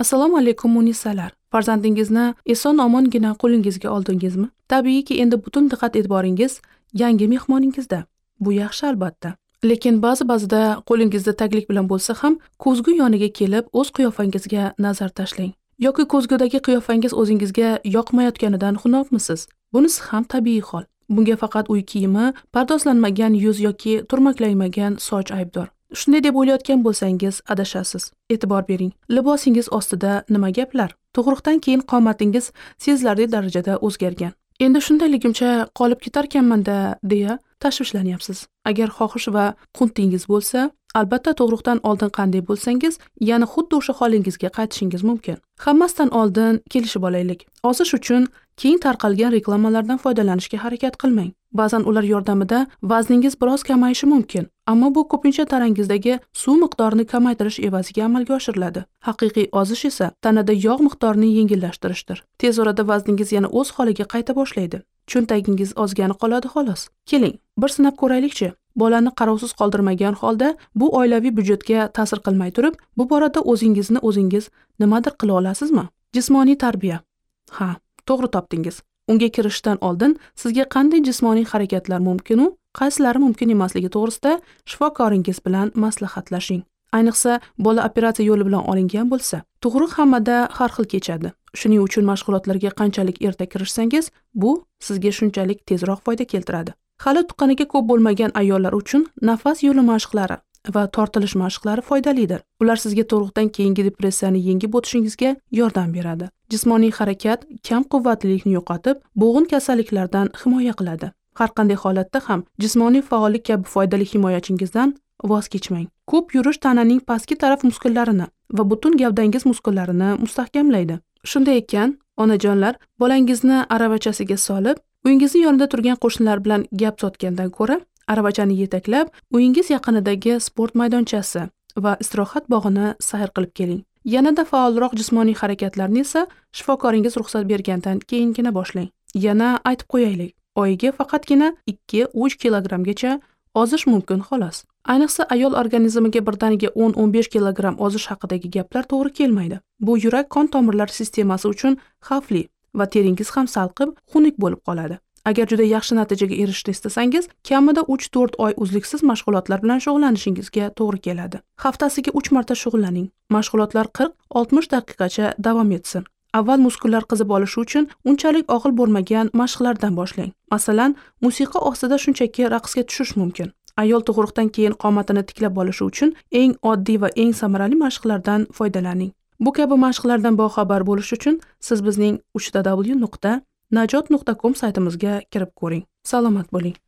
Assalomu alaykum Munisalar. Farzandingizni eson-omongina qo'lingizga oldingizmi? Tabiiyki, endi butun diqqat-e'tiboringiz yangi mehmoningizda. Bu yaxshi albatta. Lekin ba'zida qo'lingizda taglik bilan bo'lsa ham, ko'zgu yoniga kelib o'z qiyofangizga nazar tashlang. Yoki ko'zgudagi qiyofangiz o'zingizga yoqmayotganidan xunobmisiz? Bunisi ham tabiiy hol. Bunga faqat uy kiyimi, pardozlanmagan yuz yoki turmaklanmagan soch aybdor. Shunday deb o'ylayotgan bo'lsangiz, adashasiz. E'tibor bering. Libosingiz ostida nima gaplar? Tug'ruqdan keyin qomatingiz sezilarli darajada o'zgargan. Endi shundayligimcha qolib ketarkanman-da deya tashvishlanyapsiz. Agar xohish va quntdingiz bo'lsa, albatta tug'ruqdan oldin qanday bo'lsangiz, yana xuddi o'sha holingizga qaytishingiz mumkin. Hammasidan oldin kelishib olaylik. Ozish uchun keng tarqalgan reklamalardan foydalanishga harakat qilmang. Ba'zan ular yordamida vazningiz biroz kamayishi mumkin, ammo bu ko'pincha tanangizdagi suv miqdorini kamaytirish evaziga amalga oshiriladi. Haqiqiy ozish esa tanada yog' miqdorini yengillashtirishdir. Tez orada vazningiz yana o'z holiga qayta boshlaydi. Cho'ntagingiz ozgani qoladi xolos. Keling, bir sinab ko'raylikchi. Bolani qarovsiz qoldirmagan holda bu oilaviy byudjetga ta'sir qilmay turib, bu borada o'zingiz nimadir qila olasizmi? Jismoniy tarbiya. Ha, to'g'ri topdingiz. Unga kirishdan oldin sizga qanday jismoniy harakatlar mumkin u, qaysilari mumkin emasligi to'g'risida shifokoringiz bilan maslahatlashing. Ayniqsa, bola operatsiya yo'li bilan olingan bo'lsa, tug'ruq hammada har xil kechadi. Shuning uchun mashg'ulotlarga qanchalik erta kirishsangiz, bu sizga shunchalik tezroq foyda keltiradi. Hali tuqqaniga ko'p bo'lmagan ayollar uchun nafas yo'li mashqlari va tortilish mashqlari foydalidir. Ular sizga tug'ruqdan keyingi depressiyani yengib o'tishingizga yordam beradi. Jismoniy harakat kam quvvatlilikni yo'qotib, bo'g'in kasalliklardan himoya qiladi. Har qanday holatda ham jismoniy faollik kabi foydali himoyachingizdan voz kechmang. Ko'p yurish tananing pastki taraf muskullarini va butun gavdangiz muskullarini mustahkamlaydi. Shunday ekan, onajonlar, bolangizni aravachasiga solib, uyingizning yonida turgan qo'shnilar bilan gap sotgandan ko'ra, aravachani yetaklab, uyingiz yaqinidagi sport maydonchasi va istirohat bog'ini sayr qilib keling. Yanada faolroq jismoniy harakatlarni esa shifokoringiz ruxsat bergandan keyingina boshlang. Yana aytib qo'yaylik, oyiga faqatgina 2-3 kilogramgacha ozish mumkin xolos. Ayniqsa ayol organizmiga birdaniga 10-15 kilogram ozish haqidagi gaplar to'g'ri kelmaydi. Bu yurak qon tomirlari sistemasi uchun xavfli va teringiz ham salqib, xunuk bo'lib qoladi. Agar juda yaxshi natijaga erishishni istasangiz, kamida 3-4 oy uzluksiz mashg'ulotlar bilan shug'ullanishingizga to'g'ri keladi. Haftasiga 3 marta shug'ullaning. Mashg'ulotlar 40-60 daqiqacha davom etsin. Avval muskullar qizib olishi uchun unchalik og'ir bo'lmagan mashqlardan boshlang. Masalan, musiqa ostida shunchaki raqsga tushish mumkin. Ayol tug'ruqdan keyin qomatini tiklab olishi uchun eng oddiy va eng samarali mashqlardan foydalaning. Bu kabi mashqlardan boxabar bo'lish uchun siz bizning www.najot.com saytimizga kirib ko'ring. Salomat bo'ling.